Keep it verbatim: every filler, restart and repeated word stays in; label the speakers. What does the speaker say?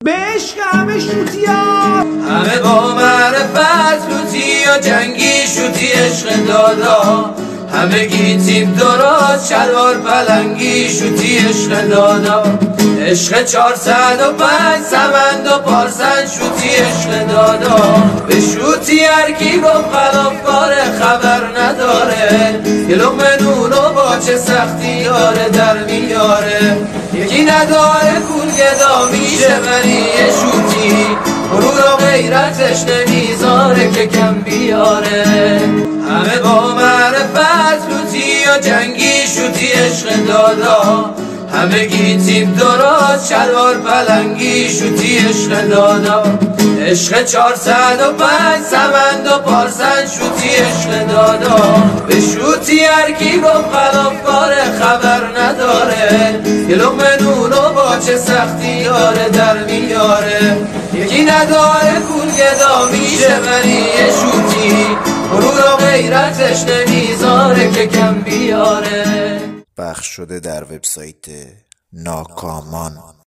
Speaker 1: به عشق همه شوتیا،
Speaker 2: همه با معرفت لوتی یا جنگی شوتی عشق دادا، همه گیتیم درست شلوار پلنگی شوتی عشق دادا، عشق چهارصد و پنج سمند و پارسن شوتی عشق دادا، به شوتی هرکی گفت خلافکار خبر نداره، یه لقمه نونو با چه سختی داره در میاره، یکی نداره کول گدا میشه ولی یه شوتی غرور و غیرتش نمیذاره که کم بیاره، همه با معرفت لوتی یا جنگی شوتی عشق دادا، همه گیتیم درست شلوار پلنگی شوتی عشق دادا، عشق چهارصد و پنج سمند و پارسن شوتی عشق دادا، به شوتی هرکی گفت خلافکار خبر نداره، یه لقمه نونو با چه سختی داره در میاره، یکی نداره کول گدا میشه ولی یه شوتی غرور و غیرتش نمیذاره که کم بیاره.
Speaker 3: پخش شده در وبسایت ناکامان.